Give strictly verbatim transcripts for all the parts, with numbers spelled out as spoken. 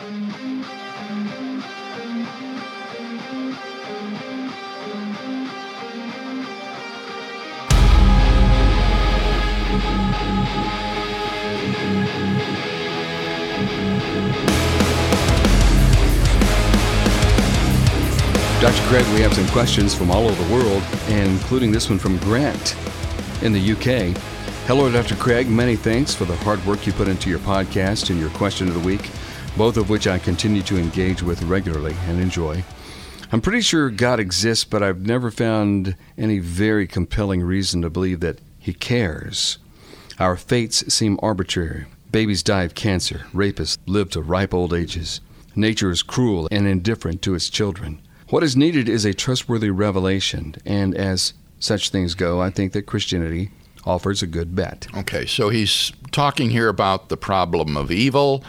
Doctor Craig, we have some questions from all over the world, including this one from Grant in the U K. Hello, Doctor Craig. Many thanks for the hard work you put into your podcast and your question of the week, both of which I continue to engage with regularly and enjoy. I'm pretty sure God exists, but I've never found any very compelling reason to believe that He cares. Our fates seem arbitrary. Babies die of cancer. Rapists live to ripe old ages. Nature is cruel and indifferent to its children. What is needed is a trustworthy revelation, and as such things go, I think that Christianity offers a good bet. Okay, so he's talking here about the problem of evil,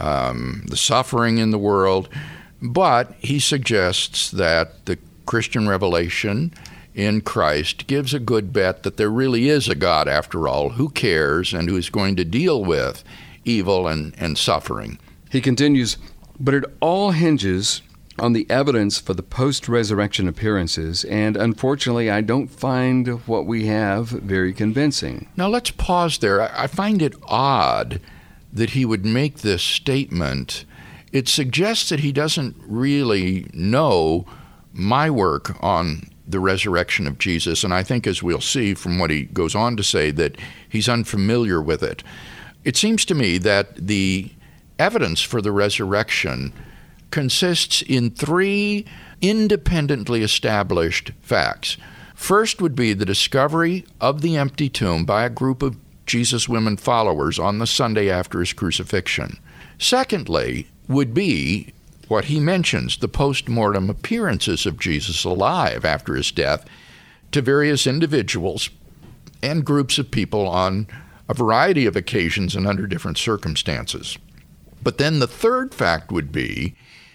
um, the suffering in the world, but he suggests that the Christian revelation in Christ gives a good bet that there really is a God, after all, who cares and who is going to deal with evil and, and suffering. He continues, but it all hinges on the evidence for the post-resurrection appearances, and unfortunately, I don't find what we have very convincing. Now, let's pause there. I find it odd that he would make this statement. It suggests that he doesn't really know my work on the resurrection of Jesus, and I think, as we'll see from what he goes on to say, that he's unfamiliar with it. It seems to me that the evidence for the resurrection consists in three independently established facts. First would be the discovery of the empty tomb by a group of Jesus' women followers on the Sunday after his crucifixion. Secondly would be what he mentions, the post-mortem appearances of Jesus alive after his death to various individuals and groups of people on a variety of occasions and under different circumstances. But then the third fact would be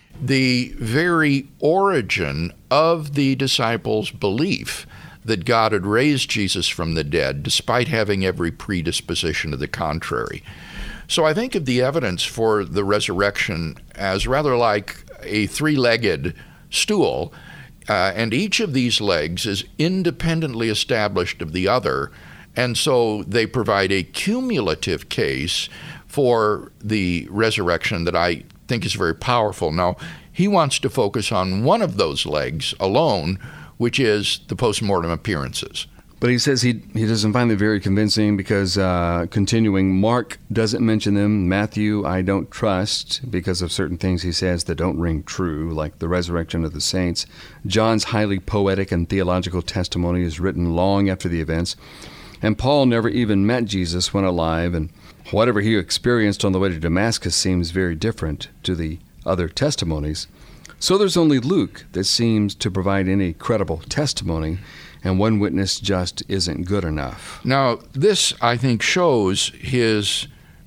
the very origin of the disciples' belief that God had raised Jesus from the dead, despite having every predisposition to the contrary. So I think of the evidence for the resurrection as rather like a three-legged stool, uh, and each of these legs is independently established of the other, and so they provide a cumulative case for the resurrection that I think is very powerful. Now, he wants to focus on one of those legs alone, which is the post-mortem appearances. But he says he he doesn't find them very convincing because, uh, continuing, Mark doesn't mention them. Matthew, I don't trust because of certain things he says that don't ring true, like the resurrection of the saints. John's highly poetic and theological testimony is written long after the events. And Paul never even met Jesus when alive, and whatever he experienced on the way to Damascus seems very different to the other testimonies. So there's only Luke that seems to provide any credible testimony, and one witness just isn't good enough. Now, this, I think, shows his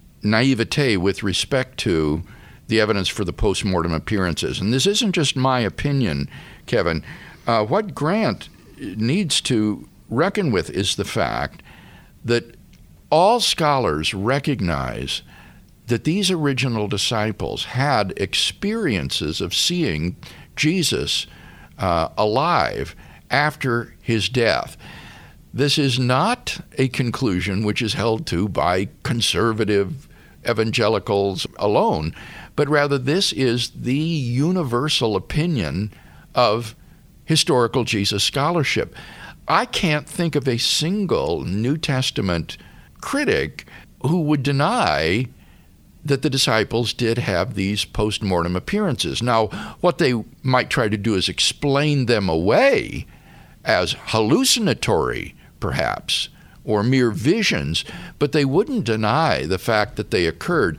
naivete with respect to the evidence for the post-mortem appearances. And this isn't just my opinion, Kevin. Uh, what Grant needs to reckon with is the fact that all scholars recognize that these original disciples had experiences of seeing Jesus uh, alive after his death. This is not a conclusion which is held to by conservative evangelicals alone, but rather this is the universal opinion of historical Jesus scholarship. I can't think of a single New Testament critic who would deny that the disciples did have these post-mortem appearances. Now, what they might try to do is explain them away as hallucinatory, perhaps, or mere visions, but they wouldn't deny the fact that they occurred.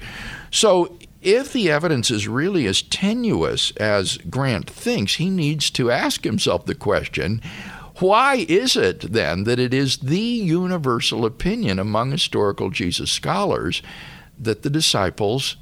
So if the evidence is really as tenuous as Grant thinks, he needs to ask himself the question, why is it then that it is the universal opinion among historical Jesus scholars that the disciples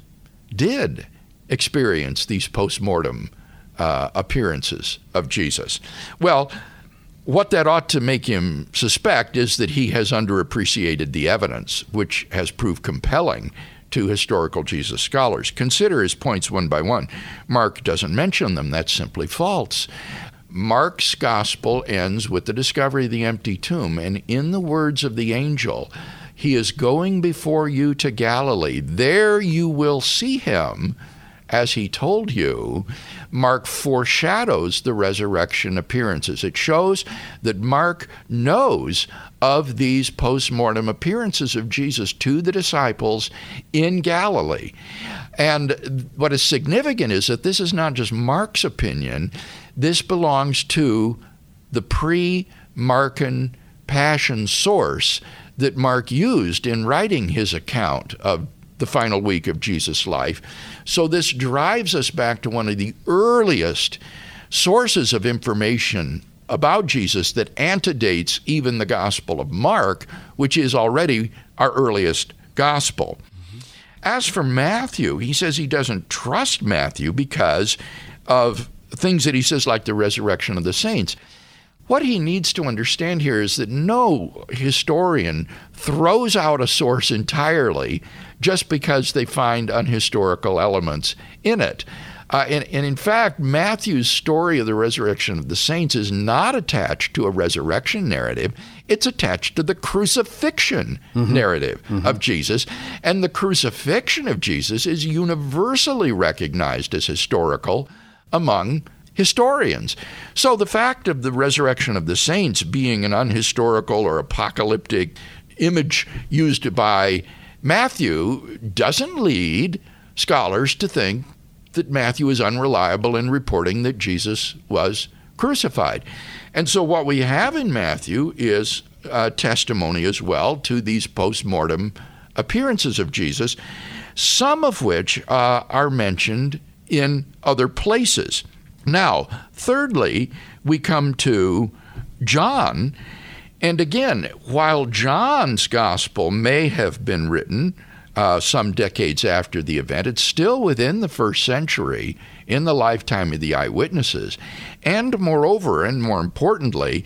did experience these post-mortem uh, appearances of Jesus? Well, what that ought to make him suspect is that he has underappreciated the evidence, which has proved compelling to historical Jesus scholars. Consider his points one by one. Mark doesn't mention them. That's simply false. Mark's gospel ends with the discovery of the empty tomb, and in the words of the angel, he is going before you to Galilee. There you will see him, as he told you. Mark foreshadows the resurrection appearances. It shows that Mark knows of these post-mortem appearances of Jesus to the disciples in Galilee. And what is significant is that this is not just Mark's opinion. This belongs to the pre-Markan Passion source that Mark used in writing his account of the final week of Jesus' life. So this drives us back to one of the earliest sources of information about Jesus that antedates even the Gospel of Mark, which is already our earliest gospel. Mm-hmm. As for Matthew, he says he doesn't trust Matthew because of things that he says, like the resurrection of the saints. What he needs to understand here is that no historian throws out a source entirely just because they find unhistorical elements in it. Uh, and, and in fact, Matthew's story of the resurrection of the saints is not attached to a resurrection narrative. It's attached to the crucifixion mm-hmm. narrative mm-hmm. of Jesus. And the crucifixion of Jesus is universally recognized as historical among historians. So the fact of the resurrection of the saints being an unhistorical or apocalyptic image used by Matthew doesn't lead scholars to think that Matthew is unreliable in reporting that Jesus was crucified. And so what we have in Matthew is a testimony as well to these post-mortem appearances of Jesus, some of which uh, are mentioned in other places. Now, thirdly, we come to John. And again, while John's gospel may have been written uh, some decades after the event, it's still within the first century in the lifetime of the eyewitnesses. And moreover, and more importantly,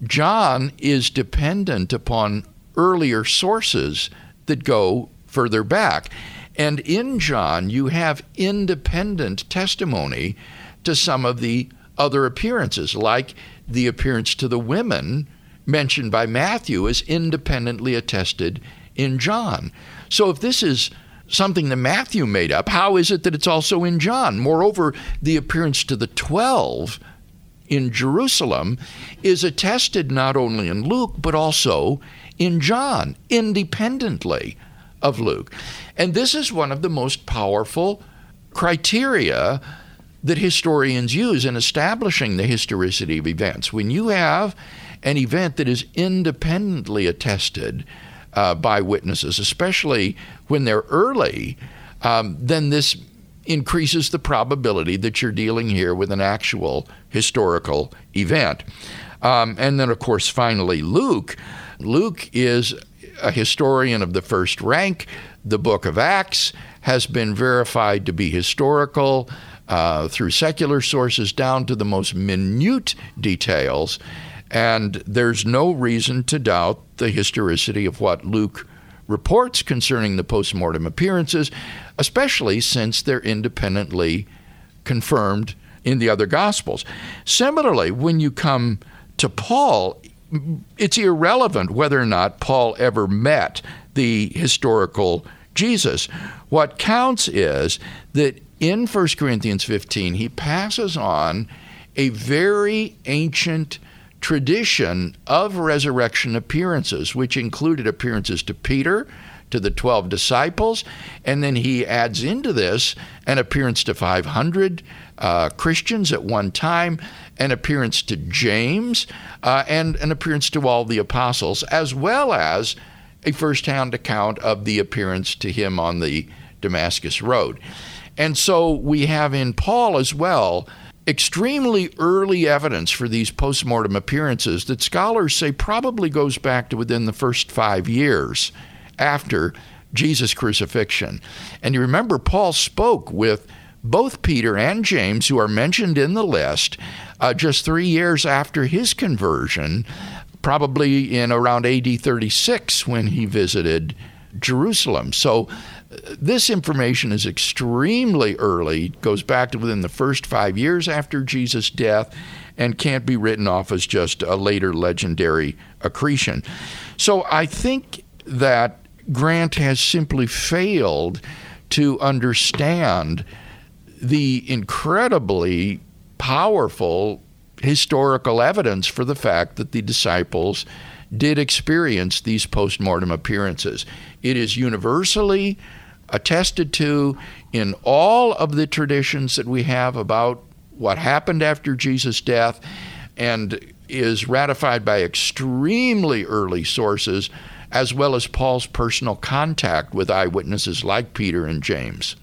John is dependent upon earlier sources that go further back. And in John, you have independent testimony to some of the other appearances, like the appearance to the women mentioned by Matthew is independently attested in John. So if this is something that Matthew made up, how is it that it's also in John? Moreover, the appearance to the twelve in Jerusalem is attested not only in Luke, but also in John, independently of Luke. And this is one of the most powerful criteria that historians use in establishing the historicity of events. When you have an event that is independently attested uh, by witnesses, especially when they're early, um, then this increases the probability that you're dealing here with an actual historical event. Um, and then, of course, finally, Luke. Luke is a historian of the first rank. The book of Acts has been verified to be historical uh, through secular sources down to the most minute details. And there's no reason to doubt the historicity of what Luke reports concerning the post-mortem appearances, especially since they're independently confirmed in the other Gospels. Similarly, when you come to Paul, it's irrelevant whether or not Paul ever met the historical Jesus. What counts is that in First Corinthians fifteen, he passes on a very ancient tradition of resurrection appearances, which included appearances to Peter, to the twelve disciples, and then he adds into this an appearance to five hundred uh, Christians at one time, an appearance to James, uh, and an appearance to all the apostles, as well as a first-hand account of the appearance to him on the Damascus Road. And so we have in Paul as well extremely early evidence for these post-mortem appearances that scholars say probably goes back to within the first five years after Jesus' crucifixion. And you remember Paul spoke with both Peter and James, who are mentioned in the list, uh, just three years after his conversion, probably in around A D thirty-six when he visited Jerusalem. So This information is extremely early, goes back to within the first five years after Jesus' death, and can't be written off as just a later legendary accretion. So I think that Grant has simply failed to understand the incredibly powerful historical evidence for the fact that the disciples did experience these post-mortem appearances. It is universally attested to in all of the traditions that we have about what happened after Jesus' death, and is ratified by extremely early sources, as well as Paul's personal contact with eyewitnesses like Peter and James.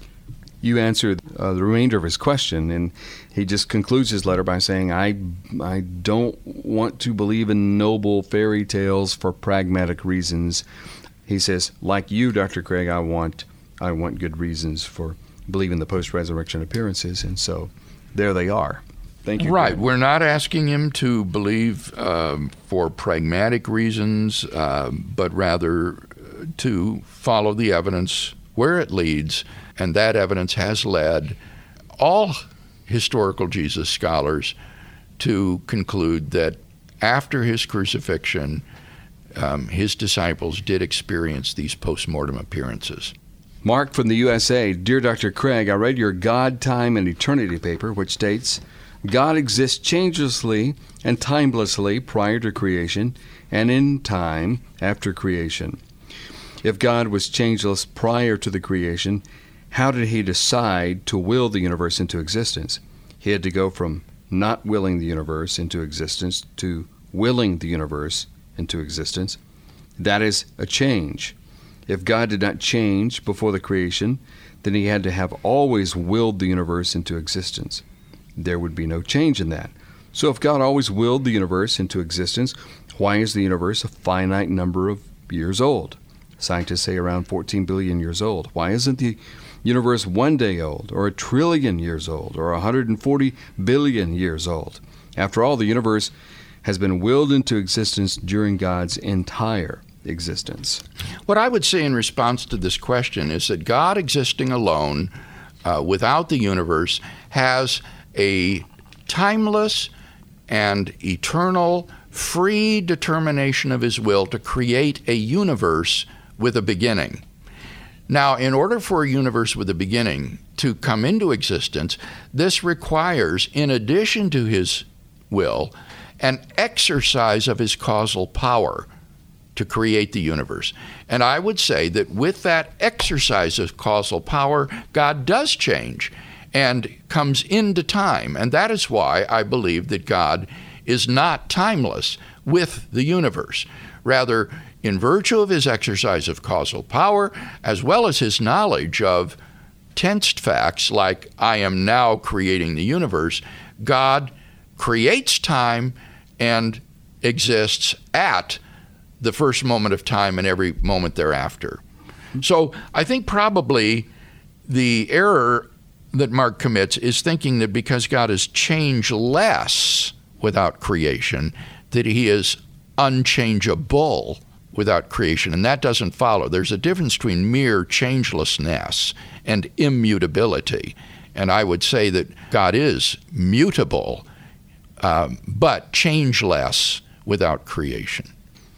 You answered uh, the remainder of his question, and he just concludes his letter by saying, I, I don't want to believe in noble fairy tales for pragmatic reasons. He says, like you, Doctor Craig, I want I want good reasons for believing the post-resurrection appearances, and so there they are. Thank you. Right. Greg. We're not asking him to believe um, for pragmatic reasons, uh, but rather to follow the evidence where it leads, and that evidence has led all historical Jesus scholars to conclude that after his crucifixion, um, his disciples did experience these post-mortem appearances. Mark from the U S A. Dear Doctor Craig, I read your God, Time, and Eternity paper, which states, God exists changelessly and timelessly prior to creation and in time after creation. If God was changeless prior to the creation, how did he decide to will the universe into existence? He had to go from not willing the universe into existence to willing the universe into existence. That is a change. If God did not change before the creation, then he had to have always willed the universe into existence. There would be no change in that. So if God always willed the universe into existence, why is the universe a finite number of years old? Scientists say around fourteen billion years old. Why isn't the universe one day old, or a trillion years old, or one hundred forty billion years old? After all, the universe has been willed into existence during God's entire existence. What I would say in response to this question is that God existing alone, uh, without the universe, has a timeless and eternal, free determination of his will to create a universe with a beginning. Now, in order for a universe with a beginning to come into existence, this requires, in addition to his will, an exercise of his causal power to create the universe. And I would say that with that exercise of causal power, God does change and comes into time. And that is why I believe that God is not timeless with the universe. Rather, in virtue of his exercise of causal power, as well as his knowledge of tensed facts like I am now creating the universe, God creates time and exists at the first moment of time and every moment thereafter. So I think probably the error that Mark commits is thinking that because God is changeless without creation, that he is unchangeable without creation, and that doesn't follow. There's a difference between mere changelessness and immutability, and I would say that God is mutable, um, but changeless without creation.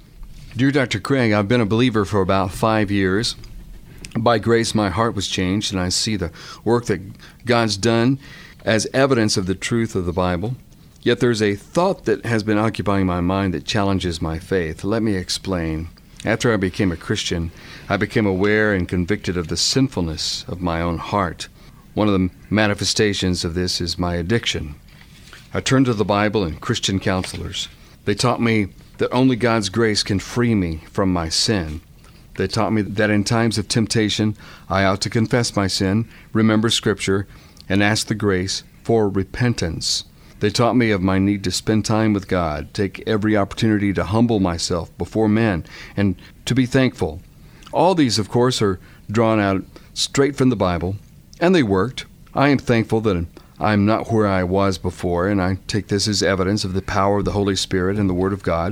Dear Doctor Craig, I've been a believer for about five years. By grace, my heart was changed, and I see the work that God's done as evidence of the truth of the Bible. Yet there's a thought that has been occupying my mind that challenges my faith. Let me explain. After I became a Christian, I became aware and convicted of the sinfulness of my own heart. One of the manifestations of this is my addiction. I turned to the Bible and Christian counselors. They taught me that only God's grace can free me from my sin. They taught me that in times of temptation, I ought to confess my sin, remember Scripture, and ask the grace for repentance. They taught me of my need to spend time with God, take every opportunity to humble myself before men, and to be thankful. All these, of course, are drawn out straight from the Bible, and they worked. I am thankful that I'm not where I was before, and I take this as evidence of the power of the Holy Spirit and the Word of God.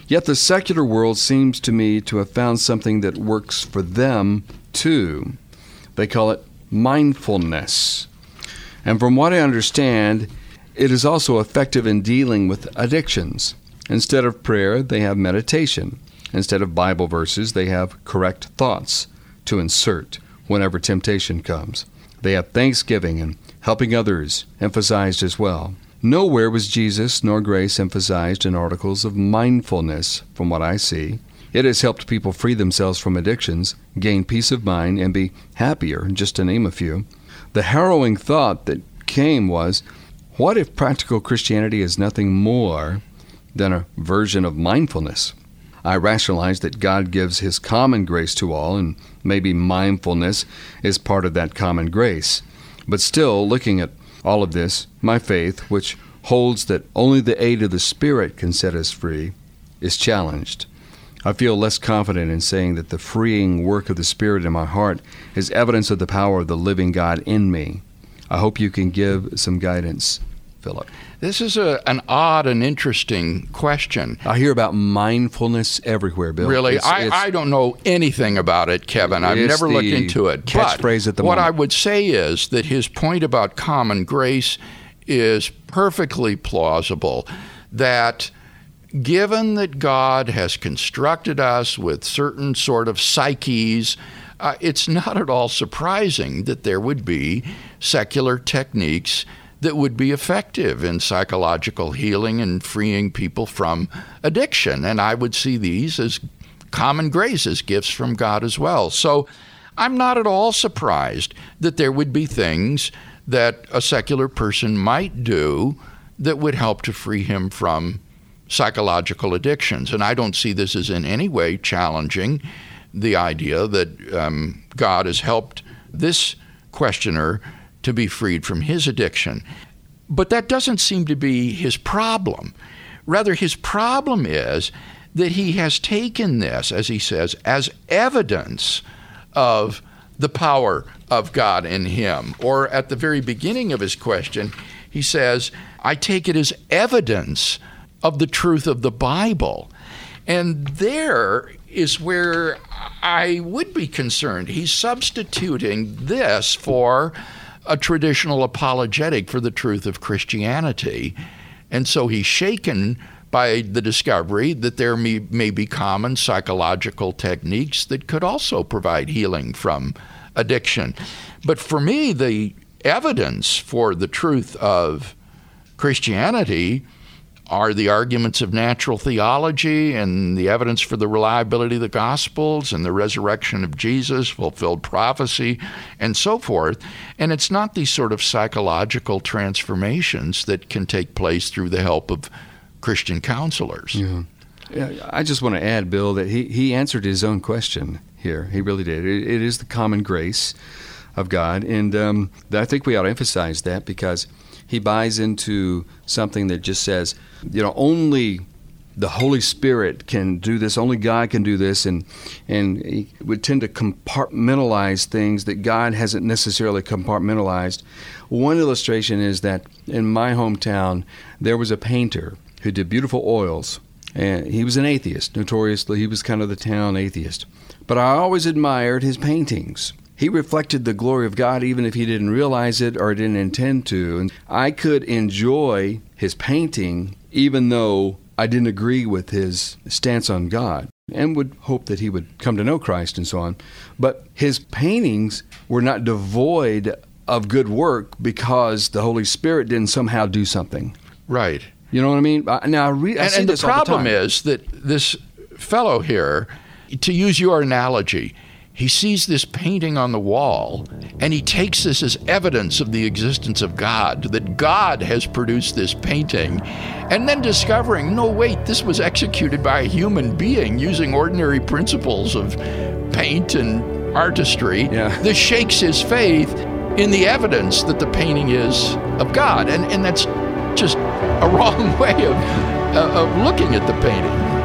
Yet the secular world seems to me to have found something that works for them too. They call it mindfulness. And from what I understand, it is also effective in dealing with addictions. Instead of prayer, they have meditation. Instead of Bible verses, they have correct thoughts to insert whenever temptation comes. They have thanksgiving and helping others emphasized as well. Nowhere was Jesus nor grace emphasized in articles of mindfulness, from what I see. It has helped people free themselves from addictions, gain peace of mind, and be happier, just to name a few. The harrowing thought that came was, what if practical Christianity is nothing more than a version of mindfulness? I rationalized that God gives His common grace to all, and maybe mindfulness is part of that common grace. But still, looking at all of this, my faith, which holds that only the aid of the Spirit can set us free, is challenged. I feel less confident in saying that the freeing work of the Spirit in my heart is evidence of the power of the living God in me. I hope you can give some guidance, Philip. This is a, an odd and interesting question. I hear about mindfulness everywhere, Bill. Really? It's, I, it's, I don't know anything about it, Kevin. I've never looked into it. Catchphrase at the what moment. I would say is that his point about common grace is perfectly plausible, that given that God has constructed us with certain sort of psyches, uh, it's not at all surprising that there would be secular techniques that would be effective in psychological healing and freeing people from addiction. And I would see these as common grace, as gifts from God as well. So I'm not at all surprised that there would be things that a secular person might do that would help to free him from psychological addictions. And I don't see this as in any way challenging the idea that um, God has helped this questioner to be freed from his addiction. But that doesn't seem to be his problem. Rather, his problem is that he has taken this, as he says, as evidence of the power of God in him. Or at the very beginning of his question, he says, I take it as evidence of the truth of the Bible. And there is where I would be concerned. He's substituting this for a traditional apologetic for the truth of Christianity. And so he's shaken by the discovery that there may, may be common psychological techniques that could also provide healing from addiction. But for me, the evidence for the truth of Christianity are the arguments of natural theology and the evidence for the reliability of the Gospels and the resurrection of Jesus, fulfilled prophecy, and so forth. And it's not these sort of psychological transformations that can take place through the help of Christian counselors. Yeah. Yeah, I just want to add, Bill, that he, he answered his own question here. He really did. It, it is the common grace of God. And um, I think we ought to emphasize that, because he buys into something that just says, you know, only the Holy Spirit can do this, only God can do this, and and he would tend to compartmentalize things that God hasn't necessarily compartmentalized. One illustration is that in my hometown, there was a painter who did beautiful oils, and he was an atheist, notoriously. He was kind of the town atheist. But I always admired his paintings. He reflected the glory of God even if he didn't realize it or didn't intend to. And I could enjoy his painting even though I didn't agree with his stance on God, and would hope that he would come to know Christ and so on. But his paintings were not devoid of good work because the Holy Spirit didn't somehow do something. Right. You know what I mean? Now, I re- I and see and this the all problem the time. is that this fellow here, to use your analogy, he sees this painting on the wall, and he takes this as evidence of the existence of God, that God has produced this painting, and then discovering, no, wait, this was executed by a human being using ordinary principles of paint and artistry. Yeah. This shakes his faith in the evidence that the painting is of God, and, and that's just a wrong way of, uh, of looking at the painting.